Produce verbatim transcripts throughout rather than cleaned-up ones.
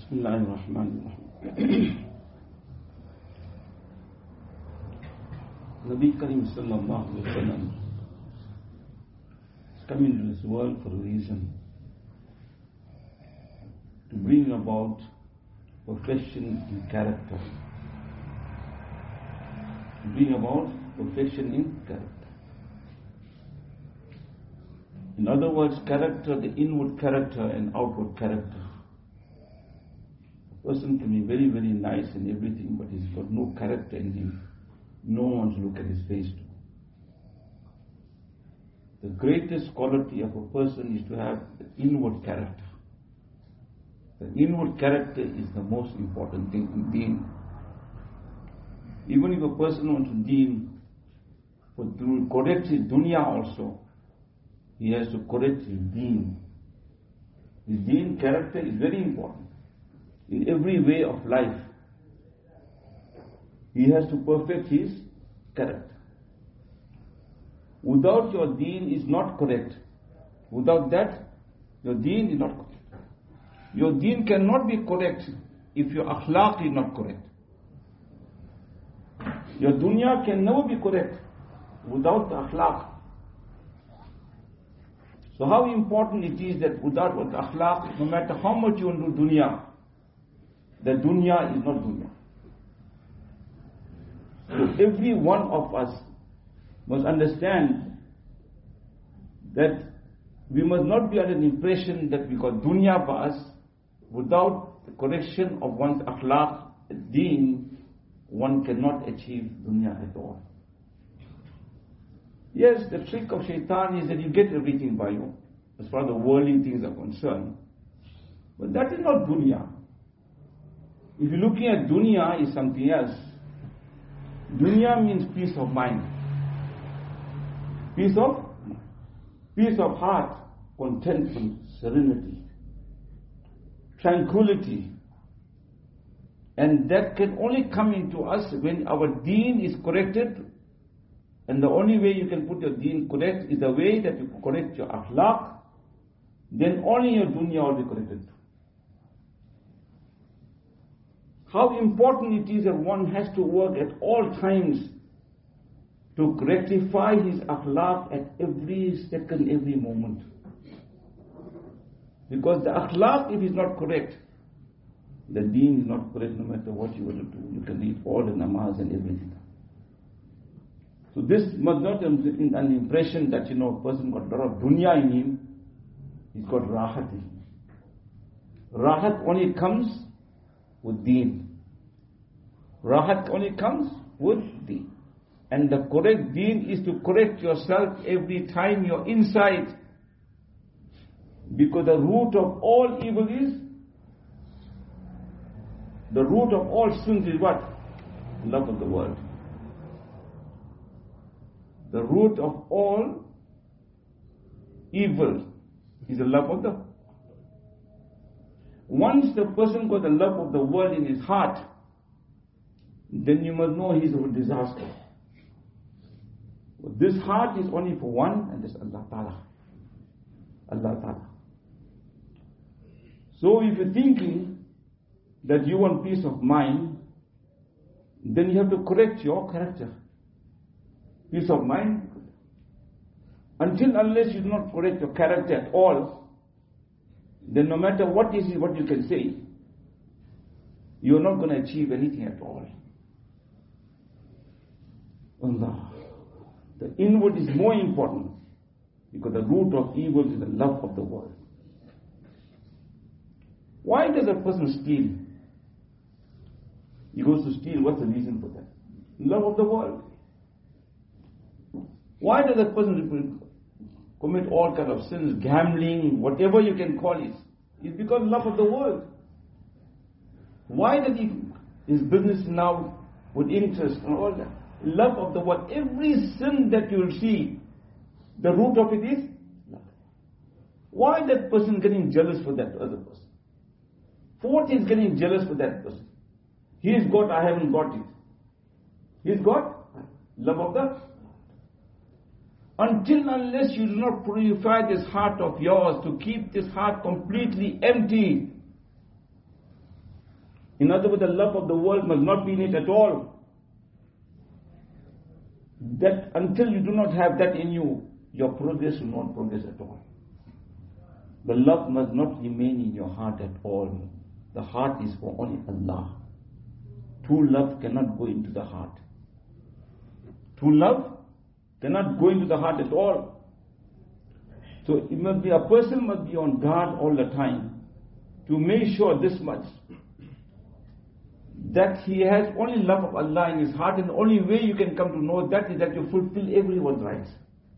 Bismillahirrahmanirrahim. Nabi Karim sallallahu alaihi wasallam is coming to this world for a reason, to bring about perfection in character, to bring about perfection in character. In other words, character, the inward character and outward character. A person can be very, very nice and everything, but he's got no character in him. No one to look at his face to. The greatest quality of a person is to have the inward character. The inward character is the most important thing in deen. Even if a person wants to deen, for to correct his dunya also, he has to correct his deen. His deen character is very important. In every way of life, he has to perfect his character. Without your deen is not correct. Without that, your deen is not correct. Your deen cannot be correct if your akhlaq is not correct. Your dunya can never be correct without the akhlaq. So how important it is that without the akhlaq, no matter how much you want to do dunya, the dunya is not dunya. So every one of us must understand that we must not be under the impression that we got dunya for us. Without the correction of one's akhlaq, deen, one cannot achieve dunya at all. Yes, the trick of shaitan is that you get everything by you, as far as the worldly things are concerned. But that is not dunya. If you're looking at dunya is something else. Dunya means peace of mind. Peace of peace of heart, contentment, serenity, tranquility. And that can only come into us when our deen is corrected. And the only way you can put your deen correct is the way that you correct your akhlaq. Then only your dunya will be corrected. How important it is that one has to work at all times to rectify his akhlaq at every second, every moment. Because the akhlaq, if it's not correct, the deen is not correct no matter what you want to do. You can read all the namaz and everything. So this must not be an impression that, you know, a person got a lot of dunya in him, he's got rahat in him. Rahat only comes with deen. Rahat only comes with deen. And the correct deen is to correct yourself every time you're inside. Because the root of all evil is, the root of all sins is what? Love of the world. The root of all evil is the love of the world. Once the person got the love of the world in his heart, then you must know he's a disaster. This heart is only for one, and that's Allah Ta'ala. Allah Ta'ala. So if you're thinking that you want peace of mind, then you have to correct your character. Peace of mind. Until unless you do not correct your character at all, then no matter what is what you can say, you are not going to achieve anything at all. Allah. The inward is more important, because the root of evil is the love of the world. Why does a person steal? He goes to steal. What's the reason for that? Love of the world. Why does a person commit all kinds of sins, gambling, whatever you can call it? It's because love of the world. Why does he his business now with interest and all that? Love of the world. Every sin that you will see, the root of it is love. Why that person getting jealous for that other person? For what he's getting jealous for that person? He's got, I haven't got it. He's got love of the. Until unless you do not purify this heart of yours to keep this heart completely empty, In other words, the love of the world must not be in it at all. That until you do not have that in you, your progress will not progress at all. The love must not remain in your heart at all. The heart is for only Allah. True love cannot go into the heart. True love cannot go into the heart at all. So it must be, a person must be on guard all the time to make sure this much, that he has only love of Allah in his heart, and the only way you can come to know that is that you fulfill everyone's rights.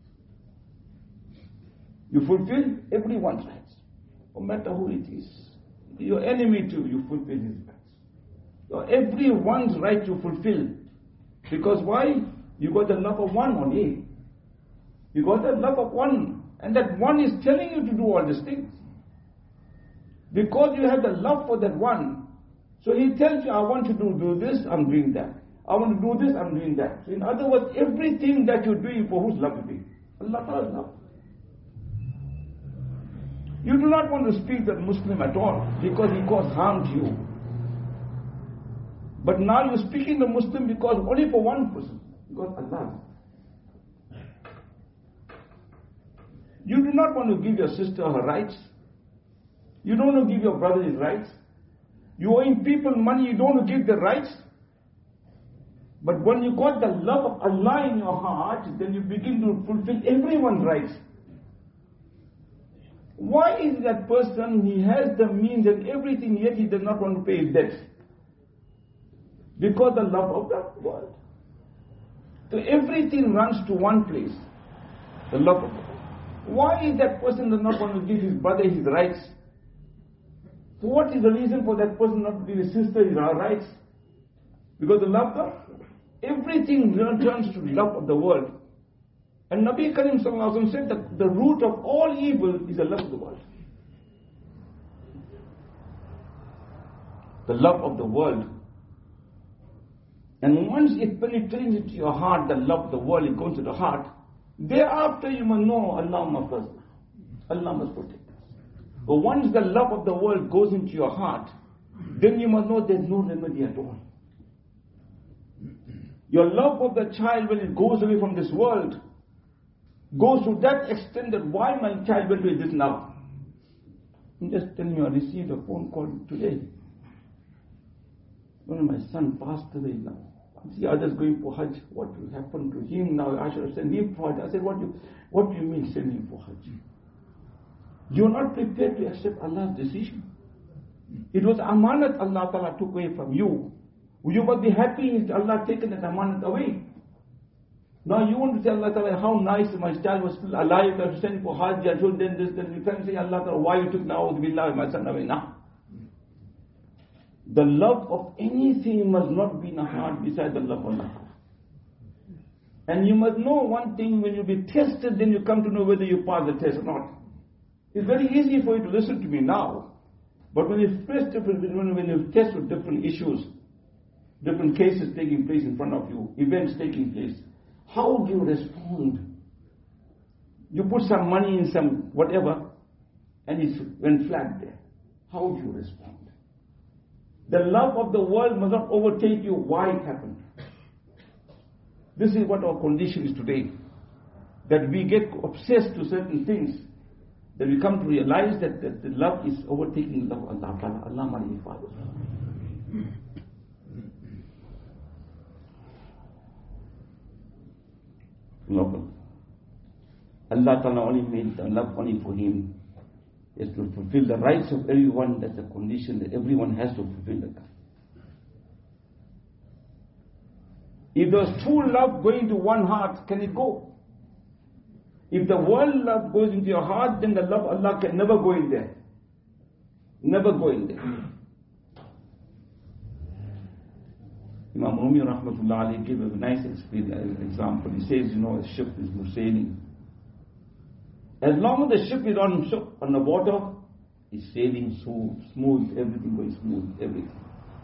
You fulfill everyone's rights, no matter who it is. Your enemy too, you fulfill his rights. So everyone's right you fulfill. Because why? You got the love of one only. You got the love of one. And that one is telling you to do all these things. Because you have the love for that one. So he tells you, I want you to do this, I'm doing that. I want to do this, I'm doing that. So in other words, everything that you're doing, for whose love you do? Allah Ta'ala's love. You do not want to speak that Muslim at all because he caused harm to you. But now you're speaking the Muslim because only for one person, because Allah. You do not want to give your sister her rights. You don't want to give your brother his rights. You owing people money, you don't want to give the rights. But when you got the love of Allah in your heart, then you begin to fulfill everyone's rights. Why is that person, he has the means and everything, yet he does not want to pay his debts? Because the love of the world. So everything runs to one place, the love of the world. Why is that person does not want to give his brother his rights? So what is the reason for that person not to give his sister his rights? Because the love of everything turns to the love of the world. And Nabi Karim Sallallahu Alaihi Wasallam said that the root of all evil is the love of the world. The love of the world. And once it penetrates into your heart, the love of the world, it goes to the heart. Thereafter you must know Allah must first. Allah must protect us. But once the love of the world goes into your heart, then you must know there's no remedy at all. Your love of the child, when it goes away from this world, goes to that extent that why my child will do this now? I'm just telling you, I received a phone call today. One of my son passed away now. I see others going for Hajj. What will happen to him now? I should have sent him for Hajj. I said, what do you, what do you mean send him for Hajj? You're not prepared to accept Allah's decision. It was amanat Allah Ta'ala took away from you. You must be happy if Allah taken that amanat away. Now you want to tell Allah Ta'ala how nice my child was still alive, I sent him for Hajj, I told them this, then you can't say Allah Ta'ala why you took now billah my son away now. The love of anything must not be in the heart beside the love of Allah. And you must know one thing, when you be tested, then you come to know whether you pass the test or not. It's very easy for you to listen to me now. But when you face different, when you test with different issues, different cases taking place in front of you, events taking place, how do you respond? You put some money in some whatever, and it went flat there. How do you respond? The love of the world must not overtake you. Why it happened? This is what our condition is today. That we get obsessed to certain things. That we come to realize that, that the love is overtaking the love of Allah. Allah Mali Father. Allah Ta'ala only made the love only for Him. Is to fulfill the rights of everyone. That's a condition that everyone has to fulfill that. If there's true love going to one heart, can it go? If the world love goes into your heart, then the love of Allah can never go in there. Never go in there. Imam Rumi Rahmatullah Ali gave a nice example. He says, you know, a ship is sailing. As long as the ship is on, on the water, it's sailing so smooth, everything going smooth, everything.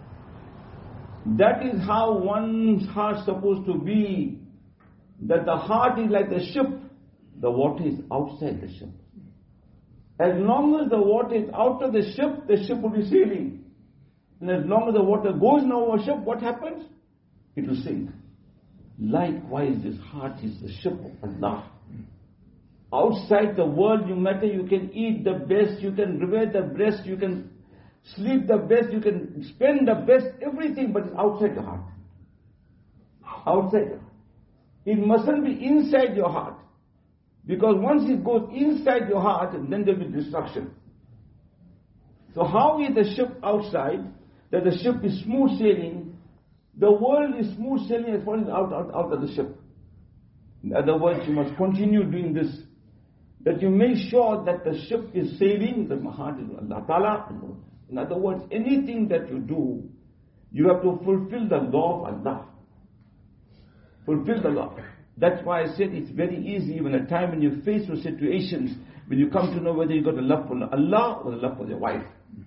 That is how one's heart is supposed to be. That the heart is like the ship, the water is outside the ship. As long as the water is out of the ship, the ship will be sailing. And as long as the water goes in our ship, what happens? It will sink. Likewise, this heart is the ship of Allah. Outside the world, no matter you can eat the best, you can revere the best, you can sleep the best, you can spend the best, everything, but it's outside your heart. Outside. It mustn't be inside your heart. Because once it goes inside your heart, then there will be destruction. So how is the ship outside? That the ship is smooth sailing. The world is smooth sailing as far as out, out, out of the ship. In other words, you must continue doing this. That you make sure that the ship is sailing, the heart is Allah Ta'ala. In other words, anything that you do, you have to fulfill the law of Allah. Fulfill the law. That's why I said it's very easy when a time when you face those situations, when you come to know whether you got a love for Allah or a love for your wife.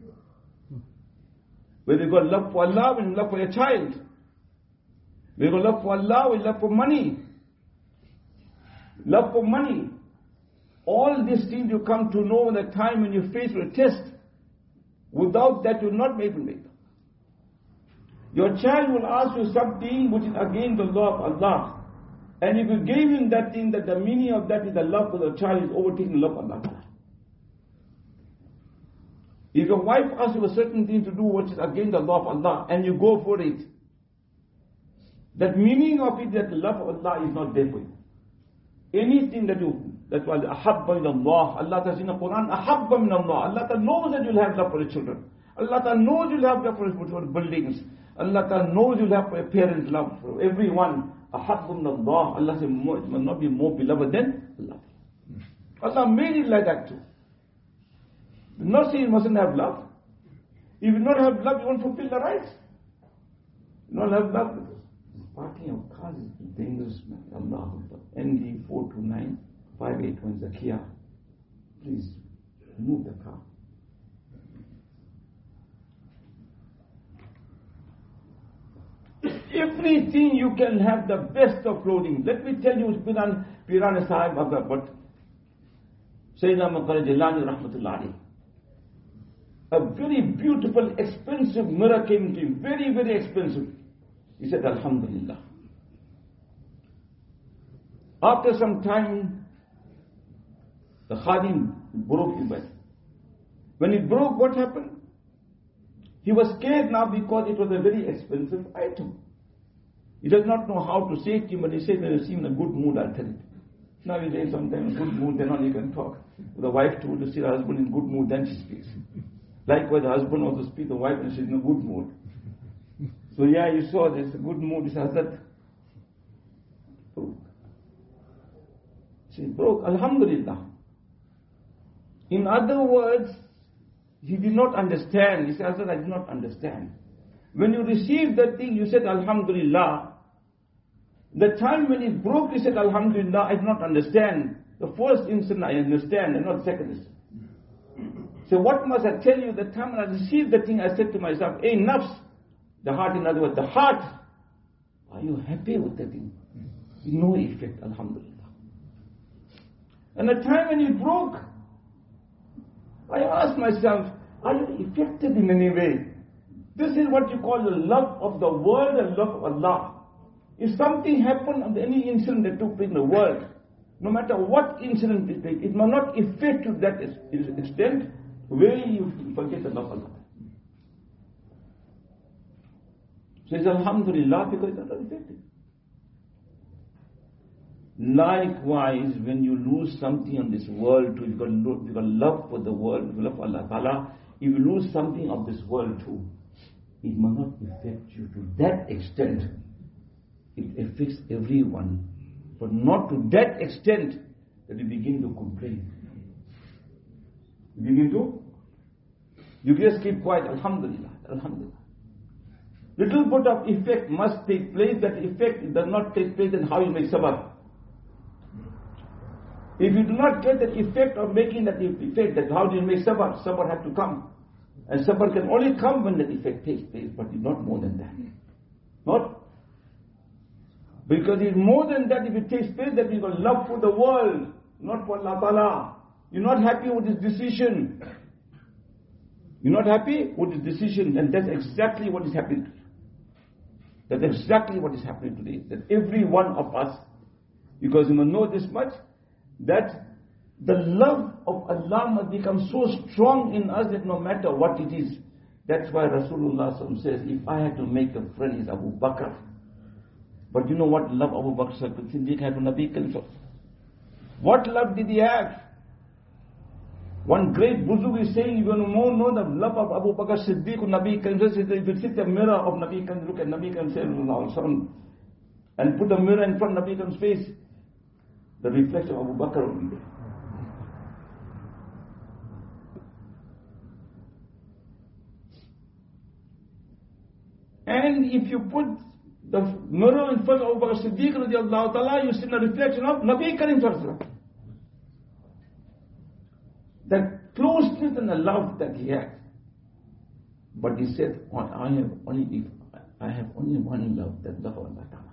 Whether you got love for Allah or love for your child. Whether you got love for Allah or love for money. Love for money. All these things you come to know in a time when you face a test. Without that, you will not be able to make them. Your child will ask you something which is against the law of Allah. And if you gave him that thing, that the meaning of that is the love for the child is overtaking the love of Allah. If your wife asks you a certain thing to do which is against the law of Allah, and you go for it, that meaning of it that the love of Allah is not there for you. Anything that you, that's why ahabba min Allah, Allah says in the Quran, ahabba min Allah. Allah knows that you'll have love for your children. Allah knows you'll have love for your buildings. Allah knows you'll have for your parents, love for everyone. Ahabba min Allah. Allah says it must not be more beloved than Allah. Allah made it like that too. Not saying you mustn't have love. If you don't have love, you won't fulfill the rights. You don't have love. Parking of cars is dangerous, man. Allah. N D four two nine five eight one is a Kia. Please move the car. Everything you can have the best of clothing. Let me tell you, Piran Piran Sahib Abba, but Sayyidina Maqar Jilani Rahmatullah alayhi. A very beautiful, expensive mirror came to him. Very, very expensive. He said, Alhamdulillah. After some time, the Khadim broke his bed. When it broke, what happened? He was scared now because it was a very expensive item. He does not know how to say it to him, but he said, when you see him in a good mood, I'll tell it. Nowadays, sometimes in good mood, then only you can talk. The wife told to see her husband in good mood, then she speaks. Likewise, the husband also speaks to the wife and she's in a good mood. So yeah, you saw this, a good mood, he says that. Broke. She broke, Alhamdulillah. In other words, he did not understand. He said, I did not understand. When you received that thing, you said, Alhamdulillah. The time when it broke, you said, Alhamdulillah, I did not understand. The first instant I understand, and not the second instant. So what must I tell you? The time when I received the thing, I said to myself, hey, nafs, the heart, in other words, the heart, are you happy with that thing? No effect, Alhamdulillah. And the time when it broke, I asked myself, are you affected in any way? This is what you call the love of the world and love of Allah. If something happened, any incident that took place in the world, no matter what incident it takes, it must not affect to that extent where you forget the love of Allah. So it's Alhamdulillah because it's not affected. Likewise, when you lose something on this world too, you've got, you've got love for the world, you've got love for Allah Ta'ala, if you lose something of this world too, it must not affect you to that extent. It affects everyone, but not to that extent that you begin to complain. You begin to, you just keep quiet, Alhamdulillah, Alhamdulillah. Little bit of effect must take place. That effect does not take place, then how you make sabr? If you do not get that effect of making that effect, then how do you make sabr? Sabr has to come. And sabr can only come when that effect takes place, but not more than that. Not? Because it's more than that. If it takes place, that you got love for the world, not for Allah Ta'ala. You're not happy with this decision. You're not happy with the decision, and that's exactly what is happening to you. That's exactly what is happening today. That every one of us, because you must know this much, that the love of Allah must become so strong in us that no matter what it is. That's why Rasulullah says, if I had to make a friend, is Abu Bakr. But you know what love Abu Bakr Siddiq had to Nabi Karim? What love did he have? One great Buzurg is saying, you want to more know the love of Abu Bakr Siddiq, Nabi Karim says, if you sit the mirror of Nabi Karim, look at Nabi Karim says, and put the mirror in front of Nabi Karim's face, the reflection of Abu Bakr will be there. And if you put the mirror in front of Abu Bakr Siddiq radiallahu ta'ala, you see the reflection of Nabi Karim sallallahu. That closeness and the love that he had. But he said, I have only, if I have only one love, that love of Allah ta'ala.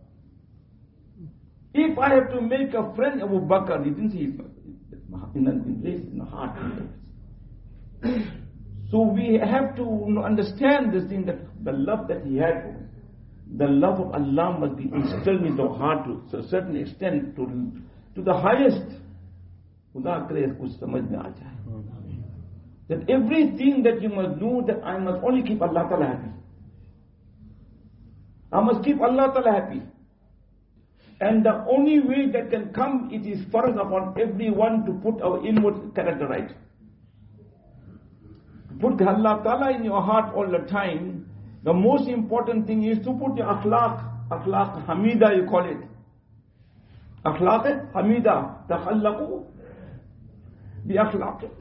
If I have to make a friend Abu Bakr, he didn't say in a place in the heart. So we have to understand this thing, that the love that he had for him, the love of Allah must be instilled in the heart to a certain extent, to, to the highest. That everything that you must do, that I must only keep Allah Ta'ala happy. I must keep Allah Ta'ala happy. And the only way that can come, it is first upon everyone to put our inward character right. Put Allah Ta'ala in your heart all the time. The most important thing is to put your akhlaq, akhlaq hamida you call it. Akhlaq hamida, takhallaqu bi akhlaq.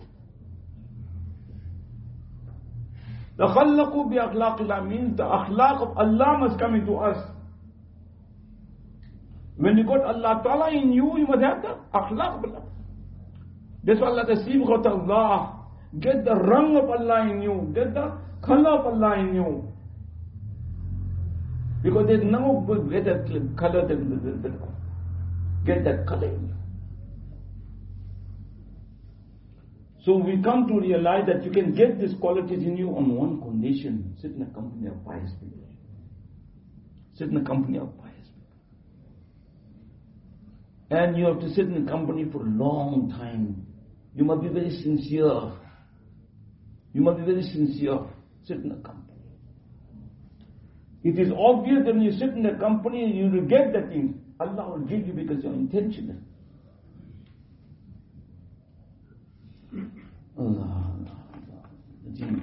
Takhallaqu bi akhlaqillah means the akhlaq of Allah must come into us. When you got Allah Ta'ala in you, you must have the akhlaq of Allah. That's why Allah says, Sibghat Allah. Get the rang of Allah in you. Get the color of Allah in you. Because there's no better color than the, the, the get that color in you. So we come to realize that you can get these qualities in you on one condition. Sit in a company of pious people. Sit in a company of pious people. And you have to sit in a company for a long time. You must be very sincere. You must be very sincere. Sit in a company. It is obvious that when you sit in a company and you will get that thing, Allah will give you because you're intentional. Allah, Allah.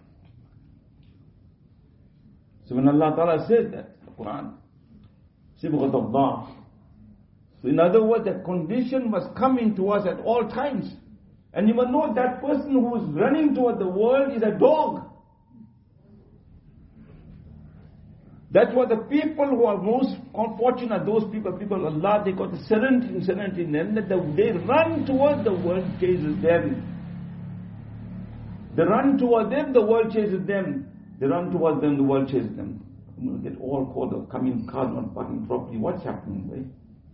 So when Allah Ta'ala says that, the Quran, Sibghat Allah. So in other words, that condition must come into us at all times. And you must know that person who is running toward the world is a dog. That's what the people who are most fortunate, those people, people of Allah, they got the serenity, serenity in them, that they run towards the world chases them. They run towards them, the world chases them. They run towards them, the world chases them. You know, get all caught up, coming cars not parking properly. What's happening, right?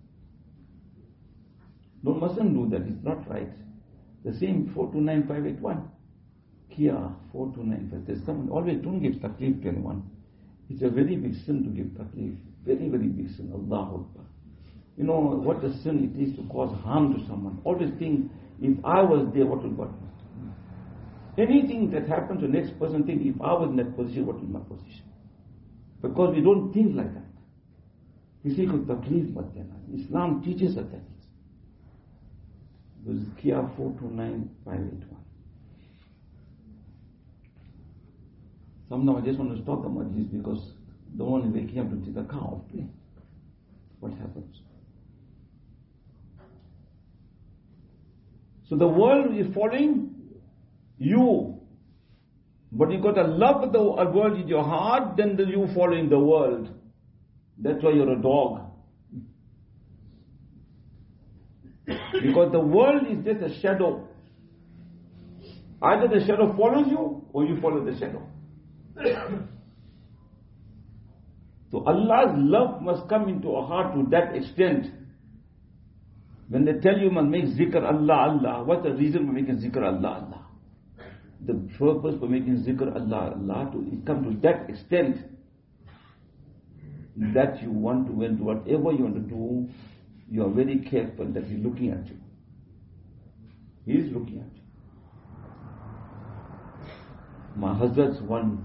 No, mustn't do that. It's not right. The same four two nine five eight one. Kia four two nine five. There's someone always don't give taklif to anyone. It's a very big sin to give taklif. Very, very big sin. Allahu Akbar. You know what a sin it is to cause harm to someone. Always think, if I was there, what would God do? Anything that happens to the next person, think, if I was in that position, what would my position? Because we don't think like that. We say, taklif mat dena. Islam teaches us that. This is Kia four two nine five eight one. Sometimes I just want to stop the majlis because the one is waking up to take the car off. What happens? So the world is following you. But you got a love of the world in your heart, then the you following the world. That's why you're a dog. Because the world is just a shadow. Either the shadow follows you or you follow the shadow. So Allah's love must come into our heart to that extent. When they tell you must make zikr Allah, Allah, what's the reason for making zikr Allah, Allah? the purpose for making zikr Allah, Allah to come to that extent that you want to, when whatever you want to do, you are very careful that He's looking at you. He is looking at you. My Hazrat's one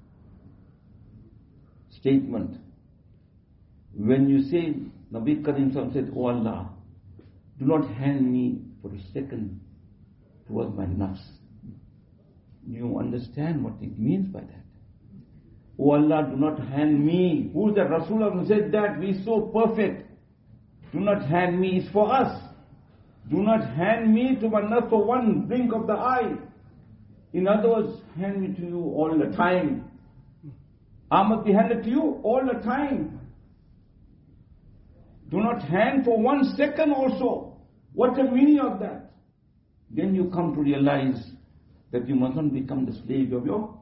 statement, when you say, Nabi Karim said, "Oh Allah, do not hand me for a second towards my nafs." You understand what it means by that? Oh Allah, do not hand me. Who's that? Rasulullah who said that? We so perfect. Do not hand me. It's for us. Do not hand me to my nafs for one blink of the eye. In other words, hand me to you all the time. I must be handed to you all the time. Do not hand for one second also. What's the meaning of that? Then you come to realize that you must not become the slave of your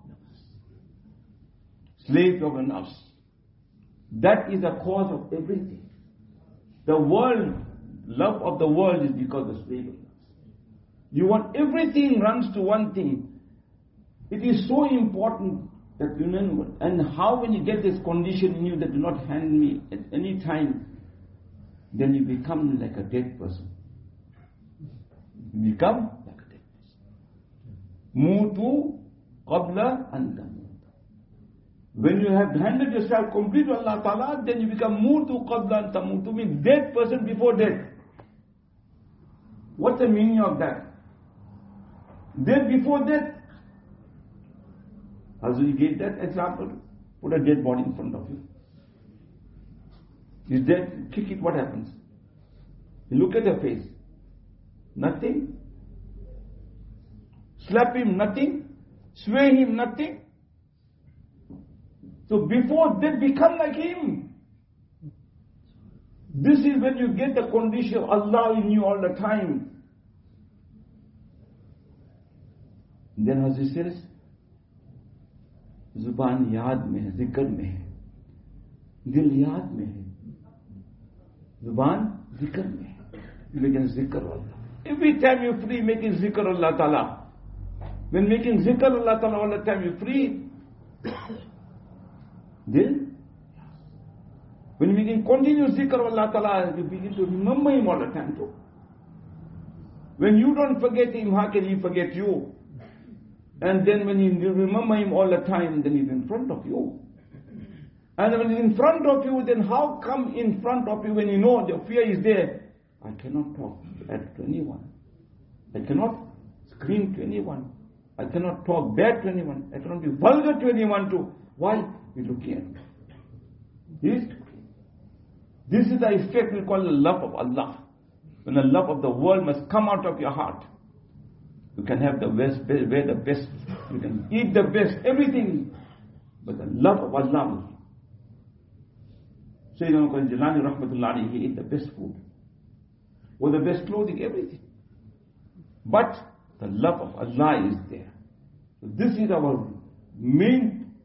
slave of your nafs. That is the cause of everything. The world, love of the world is because of slave of nafs. You want everything runs to one thing. It is so important that you know, and how when you get this condition in you that do not hand me at any time, then you become like a dead person. You become like a dead person. Mutu qabla an tamut. When you have handed yourself completely to Allah Ta'ala, then you become mutu qabla an tamut. To mean dead person before death. What's the meaning of that? Death before death. As we gave that example, put a dead body in front of you. He's dead, kick it, what happens? You look at the face. Nothing. Slap him, nothing. Sway him, nothing. So before death, become like him. This is when you get the condition of Allah in you all the time. Then as he says, Zuban yaad mein hai, zikr mein hai. Dil yaad mein hai. Zuban zikr mein hai. You begin zikr Allah. Every time you're free, making zikr Allah Ta'ala. When making zikr Allah Ta'ala all the time you're free, then when you begin continuous zikr Allah Ta'ala, you begin to remember Him all the time too. When you don't forget Him, how can He forget you? And then when you remember Him all the time, then He's in front of you. And when He's in front of you, then how come in front of you when you know the fear is there? I cannot talk bad to anyone. I cannot scream to anyone. I cannot talk bad to anyone. I cannot be vulgar to anyone too. Why? He's looking at me. He's looking. This is the effect we call the love of Allah. When the love of the world must come out of your heart. You can have the best, wear the best, you can eat the best, everything. But the love of Allah. Sayyidina Jalani Rahmatullah alayhi, he ate the best food. Or the best clothing, everything. But the love of Allah is there. So this is our main,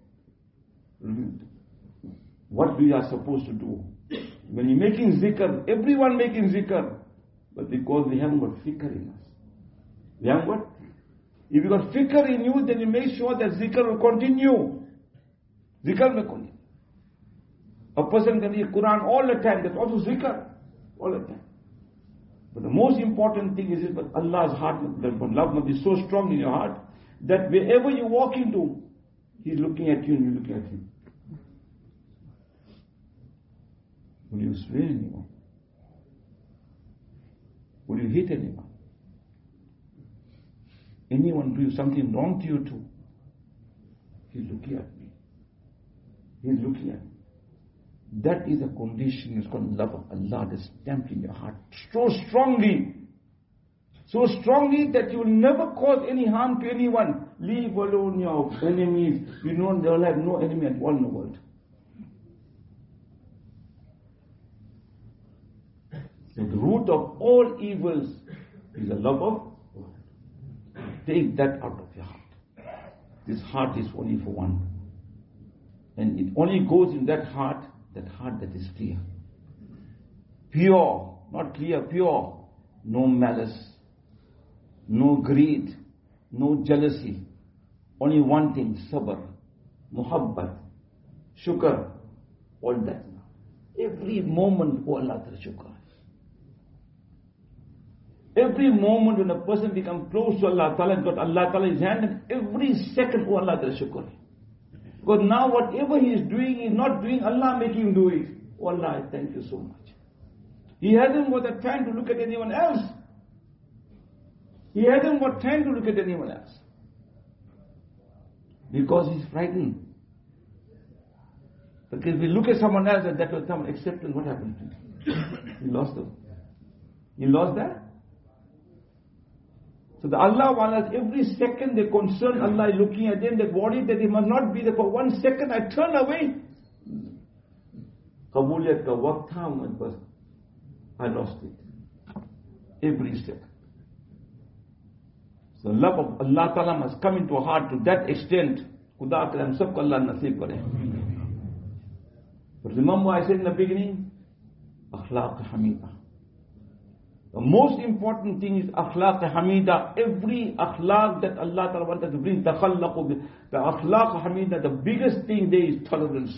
what we are supposed to do. When you're making zikr, everyone making zikr, but because we haven't got fikr in us. We haven't got, if you got fikr in you, then you make sure that zikr will continue. Zikr will continue. A person can read Quran all the time, that's also zikr, all the time. But the most important thing is that Allah's heart, the love must be so strong in your heart, that wherever you walk into, He's looking at you and you're looking at Him. Will you swear anyone? Will you hit anyone? Anyone do something wrong to you too? He's looking at me. He's looking at me. That is a condition, it's called love of Allah, that's stamped in your heart so strongly. So strongly that you will never cause any harm to anyone. Leave alone your enemies. You know they will have no enemy at all in the world. So the root of all evils is the love of God. Take that out of your heart. This heart is only for one. And it only goes in that heart, that heart that is clear. Pure, not clear, pure. No malice, no greed, no jealousy, Only one thing, sabr, muhabbat, shukr, all that. Every moment, oh Allah Ta'ala shukr. Every moment when a person becomes close to Allah Ta'ala and got Allah Ta'ala his hand, and every second, oh Allah Ta'ala shukr. Because now whatever he is doing, he is not doing, Allah making him do it. Oh Allah, I thank you so much. He hasn't got the time to look at anyone else. He hasn't got time to look at anyone else. Because he's frightened. Because if we look at someone else and that will come acceptance, what happened to him? He lost them. He lost that. So the Allah Wa'ala, every second they concern Allah is looking at them, they worry that they must not be there for one second. I turn away. Qabuliyat ka waqt tha, but I lost it. Every second. So love of Allah Ta'ala must come into a heart to that extent. Khuda karam sabko Allah naseeb kare. But remember I said in the beginning, akhlaq hamida. The most important thing is akhlaq hamida. Every akhlaq that Allah Ta'ala wants to bring, takhallaqu, the akhlaq hamida, the biggest thing there is tolerance.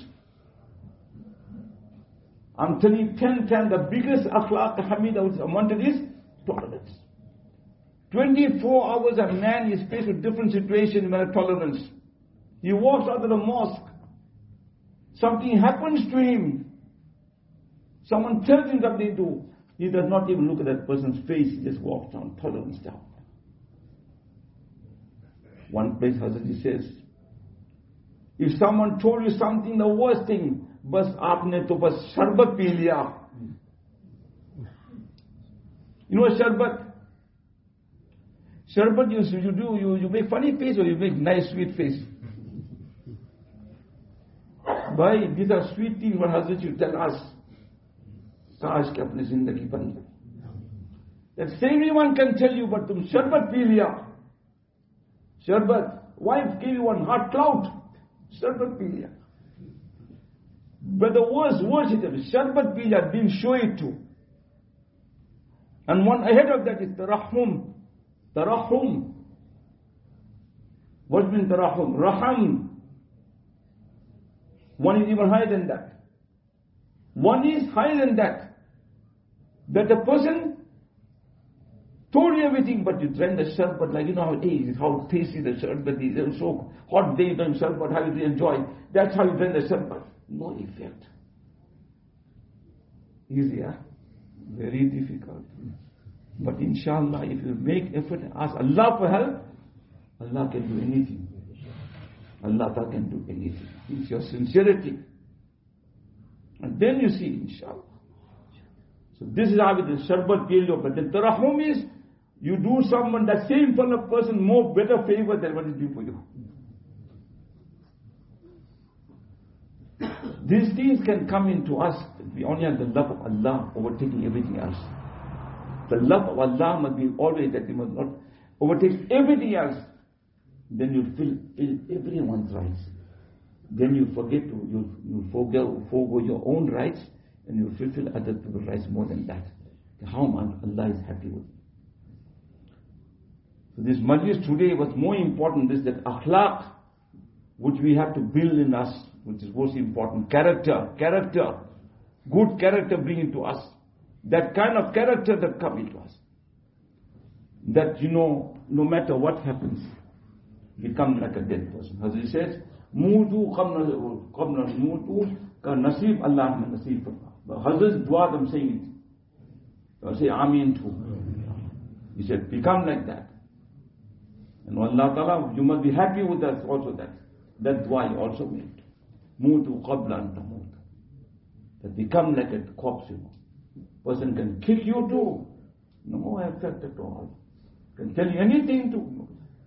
I'm telling you ten times, the biggest akhlaq hamida which I wanted is tolerance. twenty-four hours a man is faced with different situations with tolerance. He walks out of the mosque. Something happens to him. Someone tells him something to do. He does not even look at that person's face. He just walks down, tolerance down. One place Hazrat says, if someone told you something, the worst thing, bas aapne to bas sharbat pee liya. You know what sharbat? Sharbat you, you do, you, you make funny face or you make nice sweet face? Bhai, these are sweet things what Hazrat you tell us. Kash ke apni zindagi band. That same one can tell you, but tum sharbat pee liya. Sharbat. Wife gave you one hot cloud. Sharbat pee liya. But the worst, worst is sharbat pee liya, didn't show it to. And one ahead of that is tarahum. Tarahum. What means tarahum? Raham. One is even higher than that. One is higher than that. That the person told you everything, but you drank the sharbat, like you know how it is, how tasty the sharbat is. It's so hot day, you drank sharbat, how you enjoy. That's how you drank the sharbat. No effect. Easy, huh? Very difficult. But inshallah, if you make effort and ask Allah for help, Allah can do anything. Allah can do anything. It's your sincerity. And then you see, inshallah. So this is how it is, sharbat peel. But then tarahum is, you do someone, that same fellow person, more better favor than what is due for you. These things can come into us. We only have the love of Allah overtaking everything else. The love of Allah must be always that you must not overtake everything else. Then you feel everyone's rights. Then you forget to, you, you forgo, forgo your own rights, and you fulfill other people's rights more than that. How much Allah is happy with you. So this majlis today was more important, this that akhlaq, which we have to build in us, which is most important. Character, character, good character bring into us. That kind of character that come into us. That, you know, no matter what happens, become like a dead person. As he says, Mutu qabna mutu ka nasib Allah mein nasib farma. The Hazrat's dua, I'm saying it. I say Ameen too. He said, become like that. And Allah Ta'ala, you must be happy with that also that. That dua he also made. Mutu qabla an tamut. That become like a corpse, you know. Person can kill you too. No effect at all. Can tell you anything too.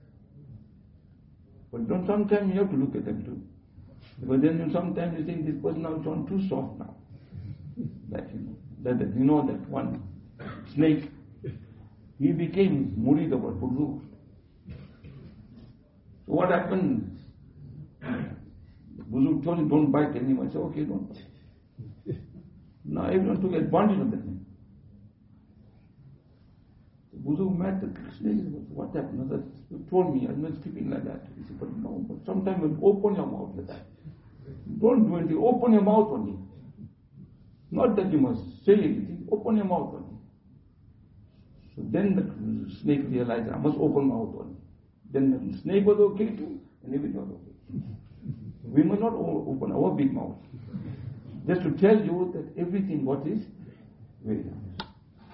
But don't, sometimes you have to look at them too. Because then you, sometimes you think this person now is on too soft now. That you know, that, that you know that one snake, he became murid about Purdu. So what happened? Buzurg told him, don't bite anyone. I said, okay, don't bite. Now everyone took advantage of that. Wuzu met the snake. What happened? That you told me, I'm not sleeping like that. He said, but no, but sometimes when you open your mouth like that. Don't do anything, open your mouth only. Not that you must say anything, open your mouth only. So then the snake realized, I must open my mouth only. Then the snake was okay too, and everything was okay. We must not open our big mouth. Just to tell you that everything what is very nice.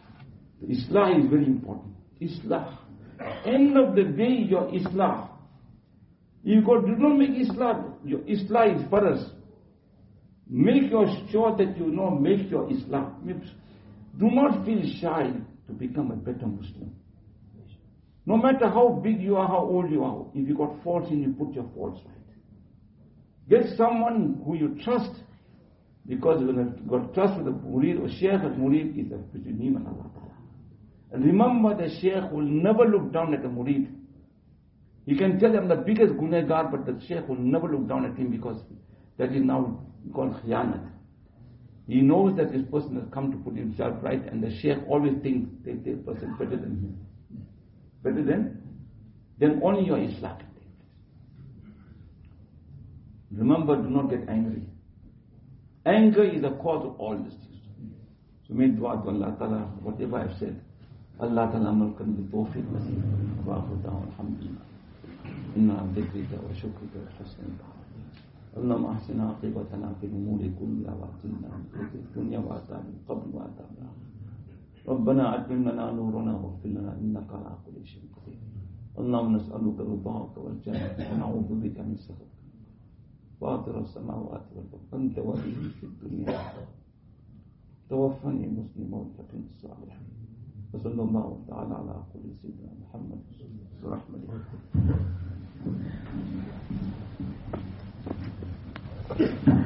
Islah is very important. Islah. End of the day, your Islah. You got, do not make Islah. Your Islah is for us. Make sure that you know, make your Islah. Do not feel shy to become a better Muslim. No matter how big you are, how old you are, if you got faults in you, put your faults right. Get someone who you trust, because when you got trust with the murid or shaykh, the murid is between him and Allah Ta'ala. And remember, the shaykh will never look down at the murid. You can tell him the biggest gunagar, but the shaykh will never look down at him, because that is now called khiyanat. He knows that this person has come to put himself right, and the shaykh always thinks that this person better than him. Better than? Then only your Islah can take place. Remember, do not get angry. Anger is the cause of all this. So make dua to Allah Ta'ala, whatever I've said. Allah Ta'ala amal karne ki tawfiq nasib. Wa akhiru da'wana alhamdulillah. Inna dhikrika wa shukrika wa husni ibadatik. اللهم احسن عاقبتنا في الامور كلها واجعلنا من خزي الدنيا وعذاب القبر وعذاب الاخره. ربنا اتمم لنا نورنا واغفر لنا انك على كل شيء قدير. اللهم نسالك رضاك والجنه ونعوذ بك من سخطك. فاطر السماوات والارض انت ولي في الدنيا. توفني مسلما وتقم الصالحين. وصلى الله تعالى على كل سيدنا محمد برحمته. Thank you.